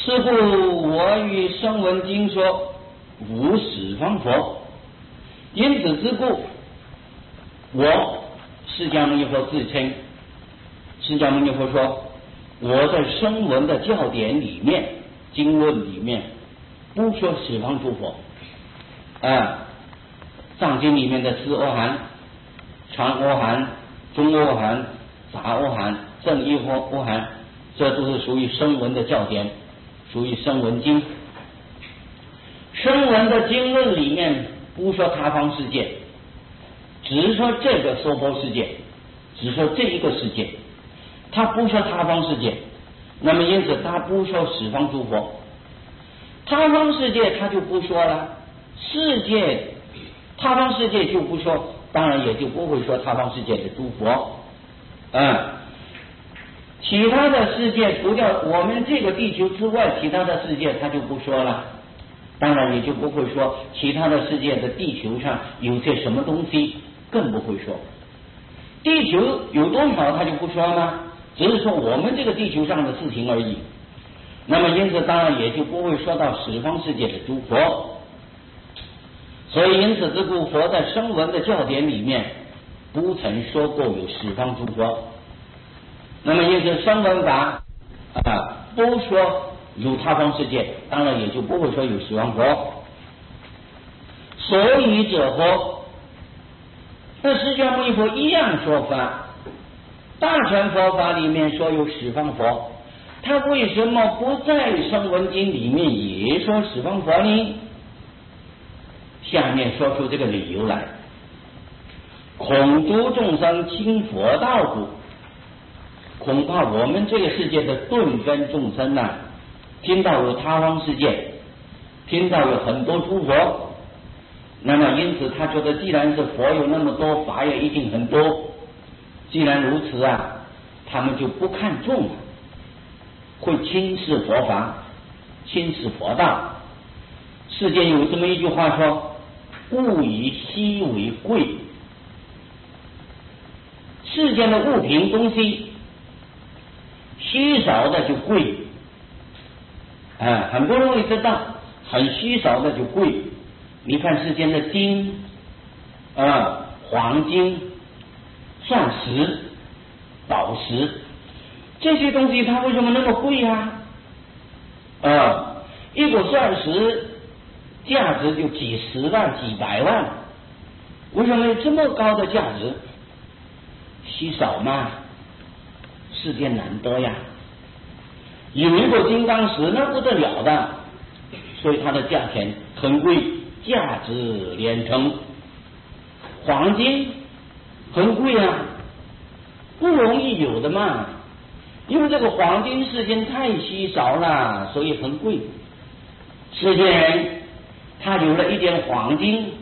是故我与声闻经说无始方佛，因此之故，我释迦牟尼佛自称，释迦牟尼佛说，我在声闻的教典里面、经论里面不说十方诸佛。藏经里面的四阿含、长阿含、中阿含、杂阿含、正一阿含，这都是属于声闻的教典，属于声闻经。声闻的经论里面不说他方世界，只说这个娑婆世界，只说这一个世界，他不说他方世界。那么因此他不说十方诸佛，他方世界他就不说了，他方世界就不说，当然也就不会说他方世界的诸佛。其他的世界除掉我们这个地球之外，其他的世界他就不说了，当然也就不会说其他的世界的地球上有些什么东西，更不会说地球有多少他就不说吗？只是说我们这个地球上的事情而已。那么因此当然也就不会说到十方世界的诸佛。所以因此之故，佛在声闻的教典里面不曾说过有十方诸佛。那么因此声闻法不说有他方世界，当然也就不会说有十方佛。所以者佛，那释迦牟尼佛一样说法，大乘佛法里面说有十方佛，他为什么不在声闻经里面也说十方佛呢？下面说出这个理由来：恐诸众生轻佛道故，恐怕我们这个世界的顿根众生听到有他方世界，听到有很多诸佛，那么因此他觉得既然是佛有那么多，法也一定很多，既然如此他们就不看重了，会轻视佛法，轻视佛道。世间有这么一句话说，物以稀为贵，世间的物品东西稀少的就贵，很不容易得到，很稀少的就贵。你看世间的金黄金、钻石、宝石，这些东西它为什么那么贵一个钻石价值就几十万、几百万，为什么有这么高的价值？稀少嘛，世间难得呀。有一个金刚石那不得了的，所以它的价钱很贵，价值连城。黄金很贵不容易有的嘛，因为这个黄金世间太稀少了，所以很贵。世间人他有了一点黄金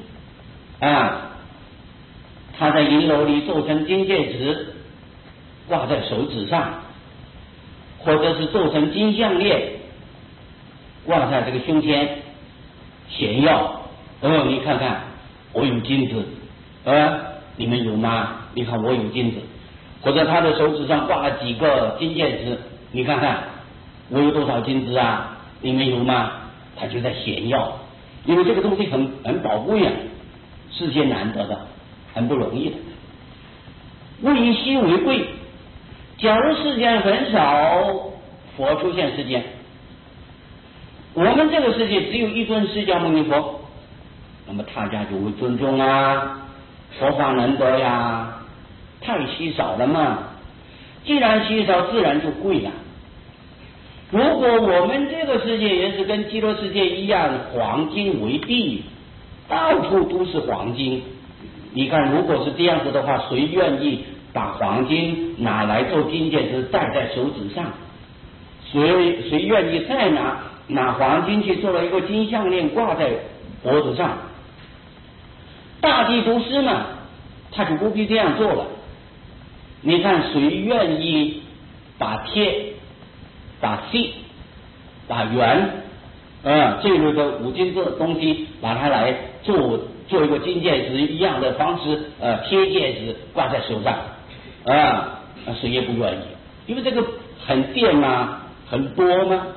他在银楼里做成金戒指挂在手指上，或者是做成金项链挂在这个胸前炫耀，你看看我有金子，你们有吗？你看我有金子。或者他的手指上挂了几个金戒指，你看看我有多少金子你们有吗？他就在炫耀，因为这个东西很宝贵世间难得的，很不容易的。物以稀为贵，假如世间很少佛出现世间，我们这个世界只有一尊释迦牟尼佛，那么大家就会尊重佛法难得太稀少了嘛。既然稀少，自然就贵了。如果我们这个世界也是跟极乐世界一样，黄金为地，到处都是黄金，你看如果是这样子的话，谁愿意把黄金拿来做金戒指戴在手指上？谁愿意再拿黄金去做了一个金项链挂在脖子上？大地都是嘛，他就不必这样做了。你看谁愿意把铁、把锡、把圆这类的五金这东西，把它来做一个金戒指一样的方式贴戒指挂在手上谁也不愿意，因为这个很电很多吗？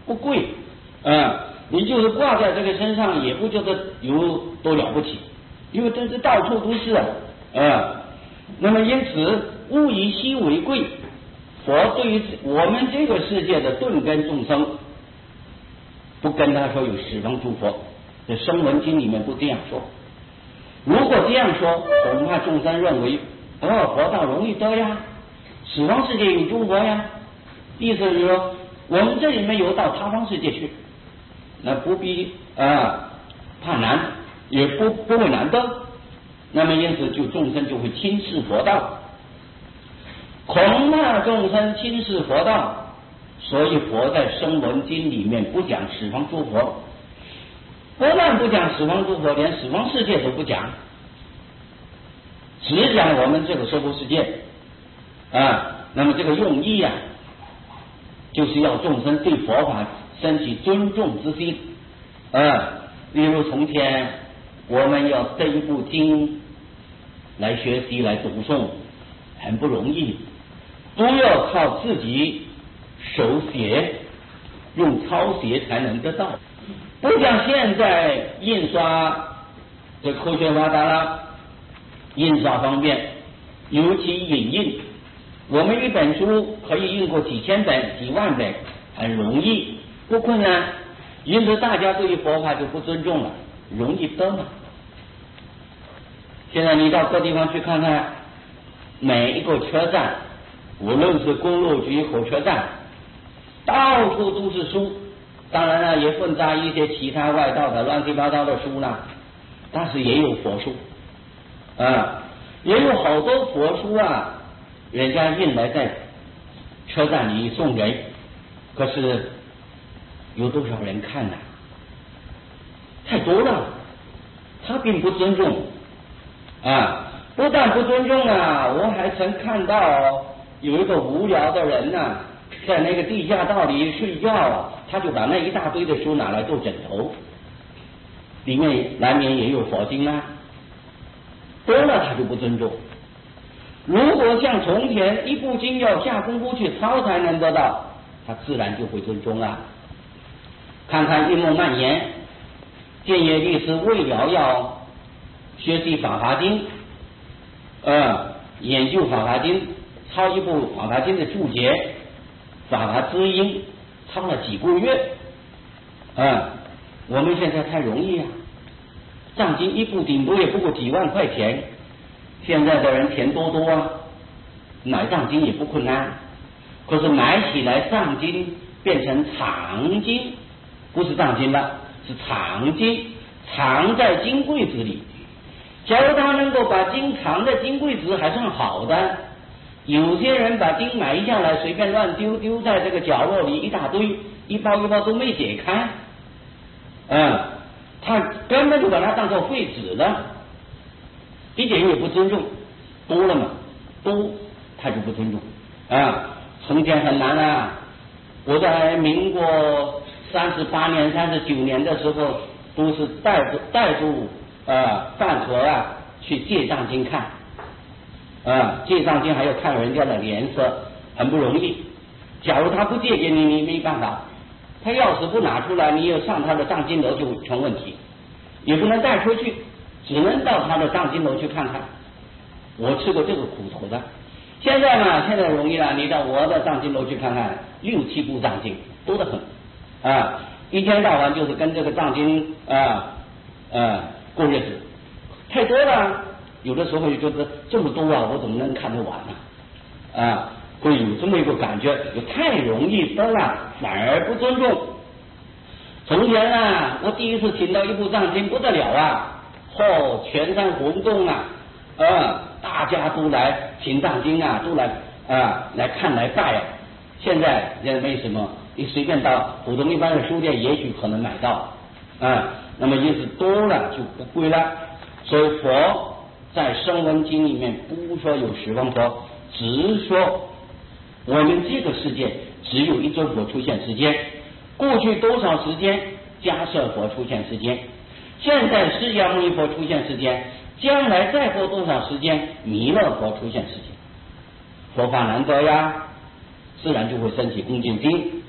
不贵，你就是挂在这个身上，也不觉得有多了不起，因为这是到处都是那么因此物以稀为贵，佛对于我们这个世界的顿根众生，不跟他说有十方诸佛，这《声闻经》里面不这样说。如果这样说，恐怕众生认为佛道容易得呀，十方世界有诸佛呀，意思是说我们这里面有到他方世界去，那不必怕难，也不会难得。那么因此众生就会轻视佛道，恐怕众生轻视佛道，所以佛在《声闻经》里面不讲十方诸佛，不但不讲十方诸佛，连十方世界都不讲，只讲我们这个娑婆世界那么这个用意就是要众生对佛法升起尊重之心例如从前我们要这一部经来学习来读诵，很不容易，都要靠自己手写，用抄写才能得到，不像现在印刷这科学发达了，印刷方便，尤其影印，我们一本书可以印过几千本几万本，很容易，不困难，因此大家对于佛法就不尊重了，容易得嘛。现在你到各地方去看看，每一个车站，无论是公路局火车站，到处都是书，当然了也混杂一些其他外道的乱七八糟的书啦，但是也有佛书也有好多佛书人家印来在车站里送人，可是有多少人看太多了，他并不尊重不但不尊重我还曾看到有一个无聊的人在那个地下道里睡觉他就把那一大堆的书拿来做枕头，里面难免也有佛经多了他就不尊重。如果像从前一部经要下功夫去抄才能得到，他自然就会尊重看看一梦蔓延，建业律师为了要学习法华经研究法华经，抄一部法华经的注解法华知音，抄了几个月我们现在太容易藏经一部顶多也不过几万块钱，现在的人钱多买藏经也不困难，可是买起来藏经变成藏经，不是藏经了，是藏经，藏在金柜子里。假如他能够把经藏在金柜子还算好的，有些人把经买下来随便乱丢在这个角落里，一大堆一包一包都没解开他根本就把它当作废纸了，一点也不尊重，多了嘛，多他就不尊重从前很难我在民国38年39年的时候，都是带住饭盒去借藏经看借藏经还要看人家的脸色，很不容易。假如他不借给你，你没办法，他钥匙不拿出来，你又上他的藏经楼就成问题，也不能带出去，只能到他的藏经楼去看看。我吃过这个苦头的。现在嘛，现在容易了，你到我的藏经楼去看看，6、7部藏经多得很一天到晚就是跟这个藏经过日子，太多了，有的时候就觉得这么多我怎么能看得完会有这么一个感觉，就太容易得了，反而不尊重。从前我第一次听到一部藏经不得了全山轰动大家都来听藏经都来来看来拜现在没什么，你随便到普通一般的书店也许可能买到那么因此多了就不贵了。所以佛在《声闻经》里面不说有十方佛，只说我们这个世界只有一尊佛出现时间，过去多少时间迦叶佛出现时间，现在释迦牟尼佛出现时间，将来再过多少时间弥勒佛出现时间。佛法难得呀，自然就会升起恭敬心。